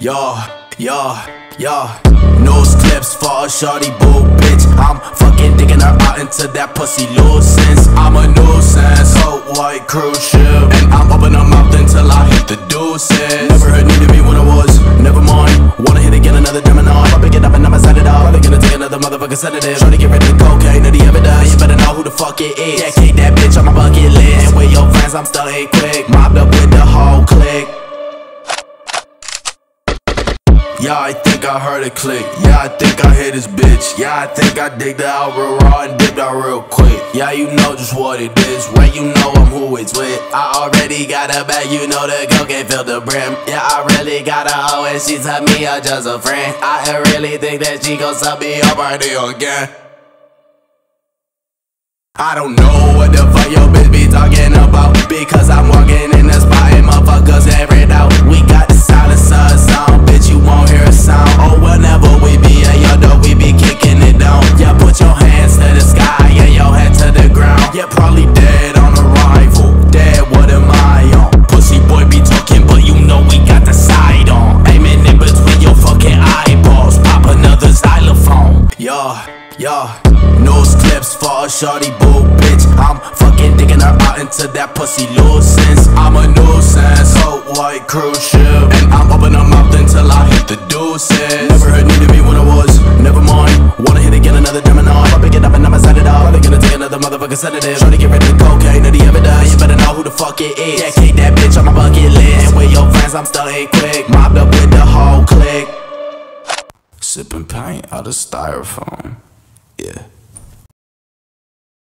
Yeah. Nose clips for a shorty boo bitch. I'm fucking digging her out into that pussy nuisance. I'm a nuisance, so white cruise ship. And I'm open her mouth until I hit the deuces. Never heard needed me when I was, never mind. Wanna hit again, another Gemini. I'll pick it up and I'ma set it up. Probably gonna take another motherfucking sedative. Shorty get rid of the cocaine, of the evidence. You better know who the fuck it is. Yeah, kick that bitch on my bucket list. And with your friends, I'm still ain't quick. Mobbed up with the whole clique. Yeah, I think I heard it click. Yeah, I think I hit this bitch. Yeah, I think I digged it out real raw and dipped out real quick. Yeah, you know just what it is. Right, you know I'm who it's with. I already got a bag, you know the girl can't fill the brim. Yeah, I really got a hoe and she tell me I'm just a friend. I really think that she gon' sub me up party again. I don't know what the fuck your bitch be talking about, because I'm walking in the spot and motherfuckers every out. We got the silencer sound, bitch, you won't hear a sound. Oh, whenever we be at your door, we be kicking it down. Yeah, put your hands to the sky and your head to the ground. Yeah, probably dead on arrival. Dead, what am I on? Pussy boy be talking, but you know we got the side on. Aiming in between your fucking eyeballs. Pop another xylophone. Yeah. Nose clips for a shorty boo bitch. I'm fucking digging her out into that pussy nuisance. I'm a nuisance, so white cruise ship. And I'm open her mouth until I hit the deuces. Never heard needed me when I was, never mind. Wanna hit again, another Gemini. I'll pick it up and I'ma set it up. Probably gonna take another motherfucking sedative. Shorty get rid of the cocaine, of the evidence. You better know who the fuck it is. Yeah, kick that bitch on my bucket list. And with your friends, I'm still ain't quick. Mobbed up with the whole clique. Sipping paint out of styrofoam. Yeah.